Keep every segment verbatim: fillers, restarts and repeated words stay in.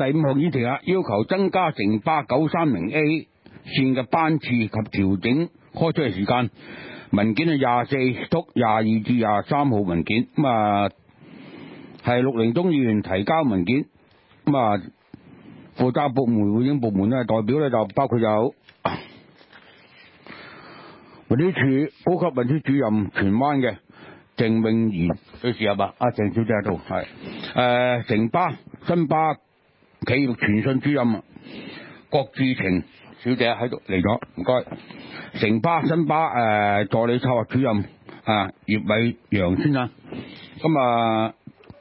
第五項議題啊，要求增加城巴九三零 A 線嘅班次及調整開出嘅時間。文件係廿四督廿二至廿三號文件，咁啊係陸寧東議員提交文件，咁啊負責部門回應部門咧代表咧就包括有運輸署高級運輸主任荃灣嘅鄭永儀女士係嘛？阿鄭小姐喺度，係誒城巴新巴企業傳訊主任郭志晴小姐喺度嚟咗，唔該。城巴新巴誒、呃、助理策劃主任啊葉偉陽先生，咁啊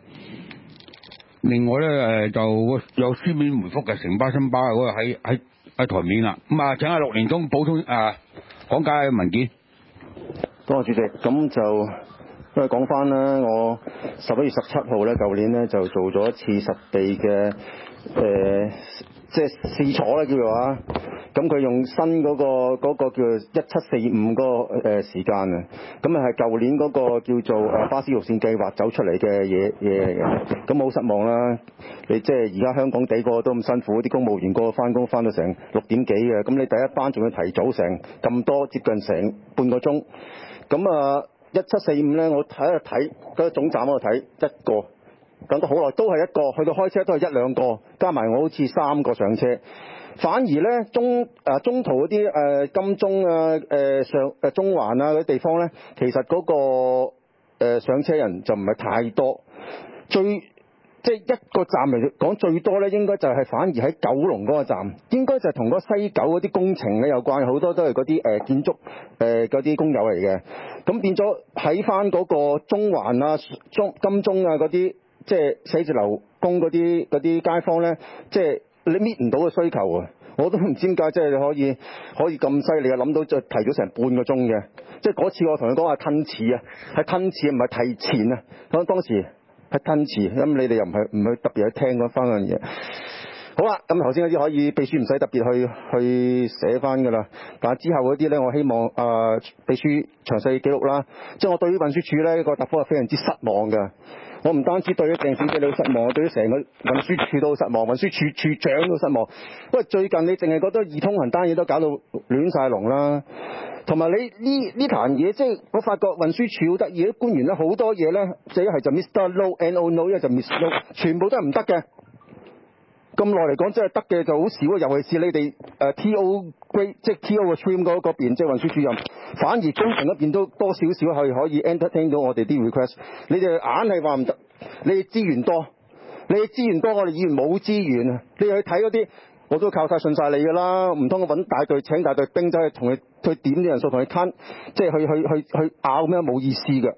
另外咧誒就有書面回覆嘅城巴新巴嗰個喺喺喺台面啦，咁啊請阿陸連忠補充啊講解文件。 多謝主席，咁就因為講翻啦，我十一月十七號咧，舊年咧就做咗一次實地嘅誒、呃，即係試坐啦叫做啊。咁佢用新嗰、嗰個嗰、嗰個叫一七四五嗰個誒時間啊，咁啊係舊年嗰個叫做誒巴士路線計劃走出嚟嘅嘢嘢嚟嘅，咁好失望啦！你即係而家香港地個都咁辛苦，啲公務員個個翻工翻到成六點幾嘅，咁你第一班仲要提早成咁多，接近成半個鐘，咁啊一七四五咧，我睇一睇嗰個總站嗰度睇一個，等咗好耐都係一個，去到開車都係一兩個，加埋我好似三個上車。反而咧中誒、呃、中途嗰啲誒金鐘啊誒、呃、上誒、呃、中環啊嗰啲地方咧，其實嗰、嗰個、呃、上車人就唔係太多，最即係一個站嚟講最多咧，應該就係反而喺九龍嗰個站，應該就係同嗰西九嗰啲工程咧有關，好多都係嗰啲誒建築誒嗰啲工友嚟嘅，咁變咗喺翻嗰個中環啊中金鐘啊嗰啲即係寫字樓工嗰啲嗰啲街坊咧，即係。你搣唔到嘅需求啊！我都唔知點解，即係你可以可以咁犀利啊！諗到就提咗成半個鐘嘅，即係嗰次我同佢講話吞詞啊，係吞詞唔係提前啊。咁當時係吞詞，咁你哋又唔係唔去特別去聽嗰翻嗰樣嘢。好啦，咁頭先嗰啲可以秘書唔使特別去去寫翻㗎啦，但係之後嗰啲咧，我希望啊、呃、秘書詳細記錄啦。即係我對於運輸署咧個答覆係非常之失望㗎。我唔單止對於鄭小姐你好失望，我對於成個運輸署都好失望，運輸署署長都失望。因為最近你淨係覺得易通行單嘢都搞到亂晒龍啦，同埋你呢呢壇嘢，即係我發覺運輸署好得意，啲官員咧好多嘢咧，即係一係就 Mister No N O No， 一係就 Miss No， 全部都係唔得嘅。咁耐嚟講，真係得嘅就好少啊！尤其是你哋誒 T O grade， 即係 T O 嘅 stream 嗰嗰邊，即係運輸主任，反而工程嗰邊都多少少係可以 entertain 到我哋啲 request。你哋硬係話唔得，你哋資源多，你哋資源多，我哋議員冇資源啊！你去睇嗰啲，我都靠晒信晒你㗎啦，唔通我揾大隊請大隊兵走去同佢去點啲人數，同佢攤，即係去去去去拗咩冇意思㗎。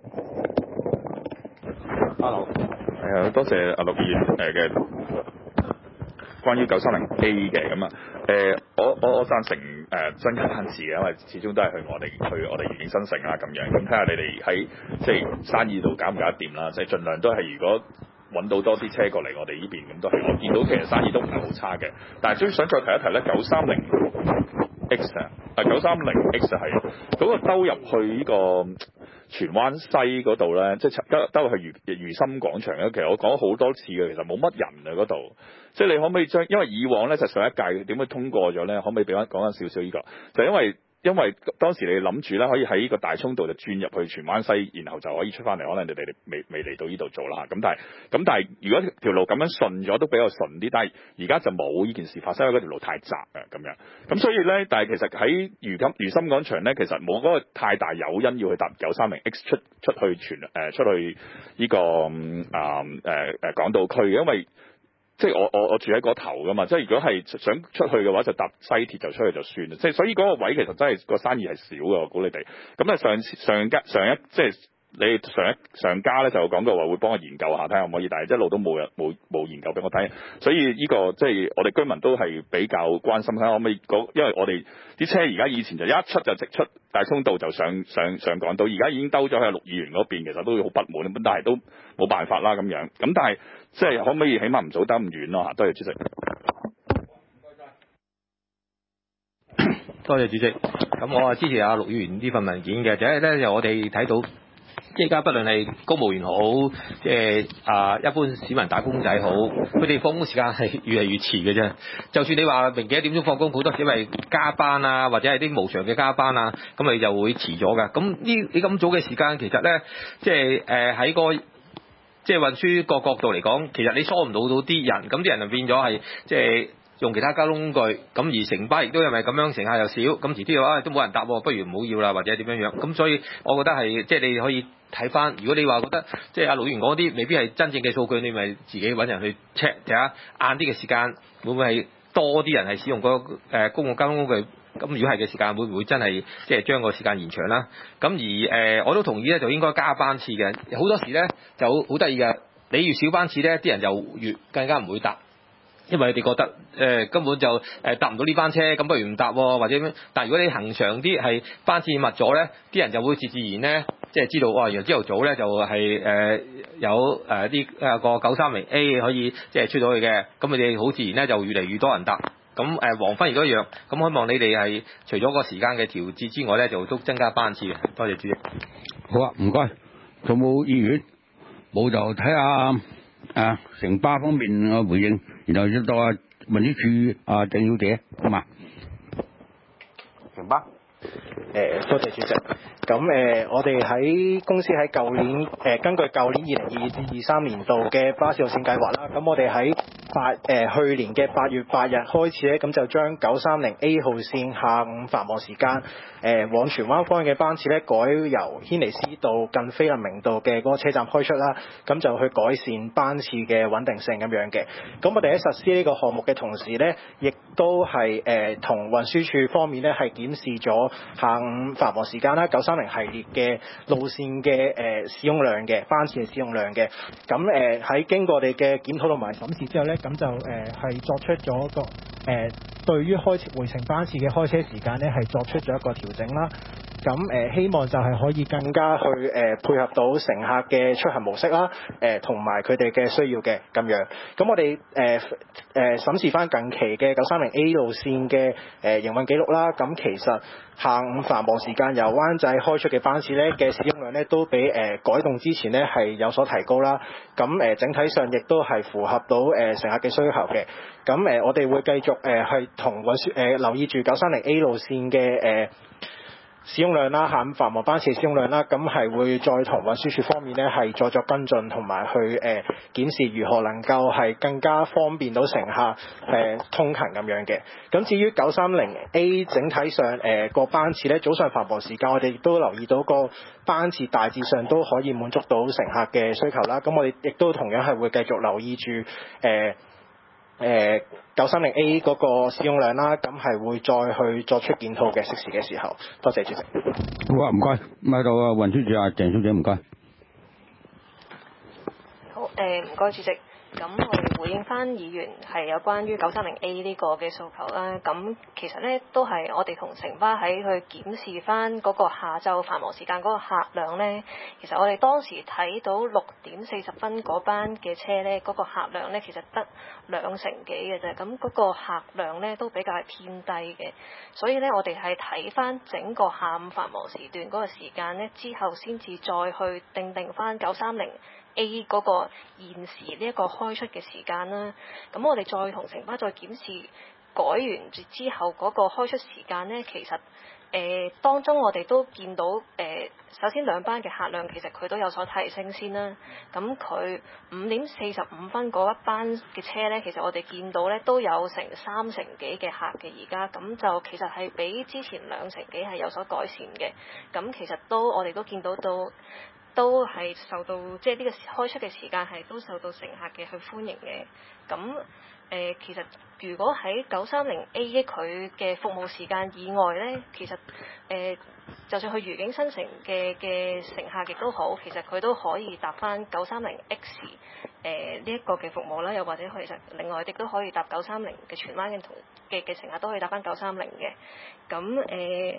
Hello，係啊，多謝阿陸議員誒嘅。關於九三零 A 嘅咁啊，誒我我我贊成誒、呃、增加班次嘅，因為始終都係去我哋去我哋愉景新城啦咁樣，咁睇下你哋喺即係生意度搞唔搞得掂啦，即係盡量都係如果揾到多啲車過嚟我哋呢邊，咁都係我見到其實生意都唔係好差嘅，但係最想再提一提咧，九三零 X 啊，啊九三零 X 係嗰個兜入去呢個荃灣西嗰度咧，即係兜兜去如如心廣場咧，其實我講咗好多次嘅，其實冇乜人啊嗰度。即係你可唔可以將，因為以往咧就上一屆點樣通過咗咧，可唔可以俾翻講翻少少呢個？就因為因為當時你諗住咧可以喺呢個大涌道就轉入去荃灣西，然後就可以出翻嚟，可能你哋未未嚟到呢度做啦。咁但係咁但係如果條路咁樣順咗都比較順啲，但係而家就冇呢件事發生，因為嗰條路太窄啊咁樣。咁所以咧，但係其實喺如今如心廣場咧，其實冇嗰個太大誘因要去搭九三零 X 出出去荃誒、呃、出去呢、這個啊誒誒港島區，因為即係我我我住喺嗰頭噶嘛，即係如果係想出去嘅話，就搭西鐵就出去就算啦。即係所以嗰個位其實真係個生意係少嘅，我估你哋。咁咧上上家上一即係你上一上家咧就講過話會幫我研究下睇下可唔可以，但係一路都冇人冇冇研究俾我睇。所以呢個即係我哋居民都係比較關心睇下可唔可以，因為我哋啲車而家以前就一出就直出大涌道就上上上港島，而家已經兜咗喺陸議員嗰邊，其實都好不滿，咁但係都冇辦法啦咁樣。咁但係即係可唔可以起碼唔早兜咁遠咯嚇？多謝主席。 多謝主席。咁我啊支持阿陸議員呢份文件嘅，就係咧，就我哋睇到即係而家不論係公務員好，即係啊一般市民打工仔好，佢哋放工時間係越嚟越遲嘅啫。就算你話明幾多點鐘放工，好多時因為加班啊，或者係啲無償嘅加班啊，咁你就會遲咗㗎。咁呢你咁早嘅時間，其實咧，即係誒喺個即係運輸個角度嚟講，其實你疏唔到到啲人，咁啲人就變咗係即係用其他交通工具，咁而城巴亦都因為咁樣乘客又少，咁遲啲嘅話都冇人搭，不如唔好要啦，或者點樣樣。咁所以我覺得係即係你可以睇翻，如果你話覺得即係阿盧議員講啲未必係真正嘅數據，你咪自己揾人去 check 睇下晏啲嘅時間會唔會係多啲人係使用嗰個誒公共交通工具。咁如果係嘅時間，會唔會真係即係將個時間延長啦？咁而誒、呃，我都同意咧，就應該加班次嘅。好多時咧就好得意嘅，你越少班次咧，啲人就越更加唔會搭，因為佢哋覺得誒、呃、根本就誒搭唔到呢班車，咁不如唔搭喎，或者咩？但係如果你恆常啲係班次密咗咧，啲人就會自自然咧，即係知道哇，由朝頭早咧就係、是、誒、呃、有誒啲誒個九三零 A 可以即係出到去嘅，咁佢哋好自然咧就越嚟越多人搭。咁誒黃昏亦都一樣，咁希望你哋係除咗個時間嘅調節之外咧，就都增加班次嘅。多謝主席。 好啊，唔該。仲冇議員？冇就睇下啊城巴方面嘅回應，然後要到啊運輸署啊鄭小姐，好嘛？ 城巴。誒，多謝主席。咁誒、呃，我哋喺公司喺舊年誒、呃，根據舊年二零二二至二三年度嘅巴士路線計劃啦，咁我哋喺八誒去年嘅八月八日開始咧，咁就將九三零 A 號線下午繁忙時間誒、呃、往荃灣方向嘅班次咧，改由軒尼詩道近菲林明道嘅嗰個車站開出啦，咁就去改善班次嘅穩定性咁樣嘅。咁我哋喺實施呢個項目嘅同時咧，亦都係誒同運輸署方面咧係檢視咗下午繁忙時間啦，九三零系列嘅路線嘅誒、呃、使用量嘅班次嘅使用量嘅。咁誒喺經過我哋嘅檢討同埋審視之後咧，咁就誒係、呃、作出咗個誒、呃、對於開回程班次嘅開車時間咧係作出咗一個調整啦。咁誒、呃、希望就係可以更加去誒、呃、配合到乘客嘅出行模式啦，誒同埋佢哋嘅需要嘅咁樣。咁我哋誒誒審視翻近期嘅九三零 A 路線嘅誒、呃、營運記錄啦，咁其實下午繁忙時間由灣仔開出嘅班次咧嘅使用量咧都比誒、呃、改動之前咧係有所提高啦。咁誒、呃、整體上亦都係符合到誒、呃、乘客嘅需求嘅。咁誒、呃、我哋會繼續誒係同運輸誒留意住九三零 A 路線嘅誒、呃使用量啦，下午繁忙班次使用量啦，咁係會再同運輸署方面咧係再作跟進，同埋去誒、呃、檢視如何能夠係更加方便到乘客誒、呃、通勤咁樣嘅。咁至於九三零 A 整體上誒個、呃、班次咧，早上繁忙時間我哋亦都留意到個班次大致上都可以滿足到乘客嘅需求啦。咁我哋亦都同樣係會繼續留意住誒。呃誒九三零 A 嗰個使用量啦，咁係會再去作出檢討嘅，適時嘅時候。多謝主席。 好啊，唔該。咁喺度啊，運輸署啊，鄭小姐唔該。 好誒，唔該主席。咁我哋回應翻議員係有關於九三零 A 呢個嘅訴求啦。咁其實咧都係我哋同城巴喺去檢視翻嗰個下晝繁忙時間嗰個客量咧。其實我哋當時睇到六點四十分嗰班嘅車咧，嗰、嗰個客量咧其實得兩成幾嘅啫。咁嗰個客量咧都比較係偏低嘅。所以咧我哋係睇翻整個下午繁忙時段嗰個時間咧，之後先至再去定定翻九三零 A 嗰個現時呢一個開出嘅時間啦，咁我哋再同城巴再檢視改完之後嗰個開出時間呢，其實誒、呃、當中我哋都見到誒、呃，首先兩班嘅客量其實佢都有所提升先啦。咁佢五點四十五分嗰一班嘅車呢，其實我哋見到呢都有成三成幾嘅客嘅而家，咁就其實係比之前兩成幾係有所改善嘅。咁其實都我哋都見到到。都係受到即係呢個開出嘅時間係都受到乘客嘅去歡迎嘅。咁誒、呃、其實如果喺九三零 A 佢嘅服務時間以外咧，其實誒、呃、就算去愉景新城嘅嘅乘客亦都好，其實佢都可以搭翻九三零 X 誒呢一個嘅服務啦，又或者其實另外亦都可以搭九三零嘅荃灣嘅同嘅嘅乘客都可以搭翻九三零嘅。咁誒。呃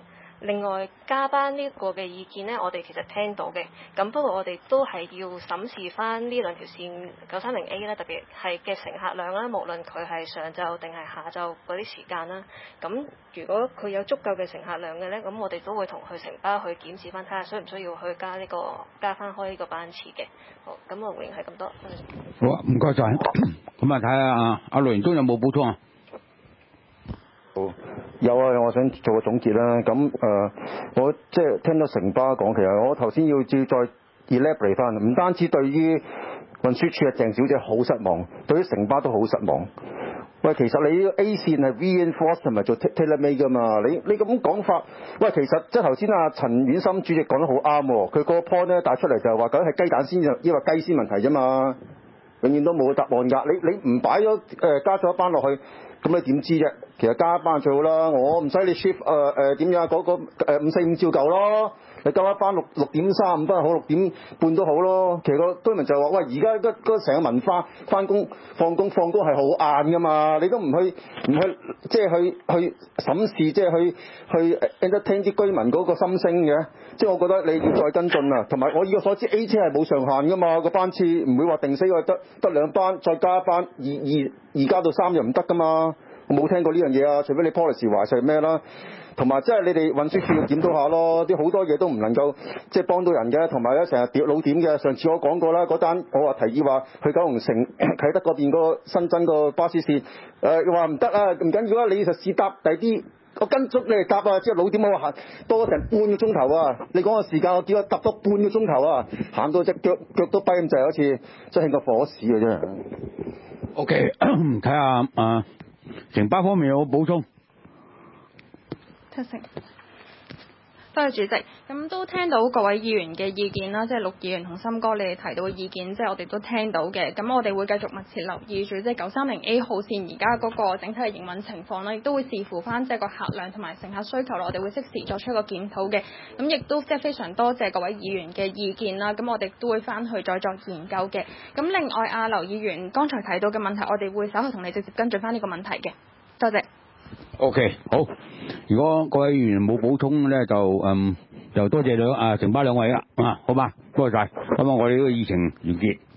另外加班呢個嘅意見呢，我哋其實聽到嘅，咁不過我哋都係要審視翻呢兩條線九三零 A 啦，特別係嘅乘客量啦，無論佢係上晝定係下晝嗰啲時間啦。咁如果佢有足夠嘅乘客量嘅呢，咁我哋都會同佢城巴去檢視翻，睇下需唔需要去加呢、這個加翻開呢個班次嘅。好，咁我回應係咁多。 好啊，唔該晒。咁啊，睇下阿阿盧榮忠有冇補充啊？ 好，有啊，我想做個總結啦。咁誒、呃，我即係聽到城巴講，其實我頭先要照再 elaborate 翻，唔單止對於運輸處嘅鄭小姐好失望，對於城巴都好失望。喂，其實你 A 線係 reinforce 同埋做 tailor-made 㗎嘛？你你咁講法，喂，其實即係頭先阿陳婉心主席講得好啱喎。佢個 point 咧帶出嚟就係話，究竟係雞蛋先，抑或雞先問題啫嘛？永遠都冇答案㗎。你你唔擺咗誒加咗一班落去，咁你點知啫？其實加一班最好啦。我唔使你 shift 誒誒點樣嗰個誒五四五照舊咯。你加一班六六點三五分好，六點半都好咯。其實個居民就話：喂，而家嗰成個文化翻工放工放工係好晏㗎嘛。你都唔去唔去即係去去審視，即係去去 entertain 啲居民嗰個心聲嘅。即係我覺得你要再跟進啊。同埋我以我所知 A 車係冇上限㗎嘛，個班次唔會話定死個得得兩班，再加一班二二二加到三又唔得㗎嘛。我冇聽過呢樣嘢啊，除非你 policy 話係咩啦。同埋即係你哋運輸署要檢討下咯，啲好多嘢都唔能夠即係幫到人嘅，同埋咧成日掉老點嘅。上次我講過啦，嗰單我話提議話去九龍城啟德嗰邊個新增個巴士線，誒話唔得啊，唔緊要啊，你就試搭第啲，我跟足你嚟搭啊，即係老點我行多成半個鐘頭啊，你講個時間我叫佢搭多半個鐘頭啊，行到隻腳腳都跛咁滯，好似真係個火屎嘅啫。 OK， 睇下啊，城巴方面有冇補充？ 七成，多謝主席。咁都聽到各位議員嘅意見啦，即係陸議員同森哥你哋提到嘅意見，即係我哋都聽到嘅。咁我哋會繼續密切留意住即係九三零 A 號線而家嗰個整體嘅營運情況啦，亦都會視乎翻即係個客量同埋乘客需求啦，我哋會適時作出一個檢討嘅。咁亦都即係非常多謝各位議員嘅意見啦。咁我哋都會翻去再作研究嘅。咁另外阿劉議員剛才提到嘅問題，我哋會稍後同你直接跟進翻呢個問題嘅。多謝。 OK， 好。如果各位議員冇補充咧，就嗯就多謝兩啊城巴兩位啦，啊好嘛，多謝晒。咁啊，我哋呢個議程完結。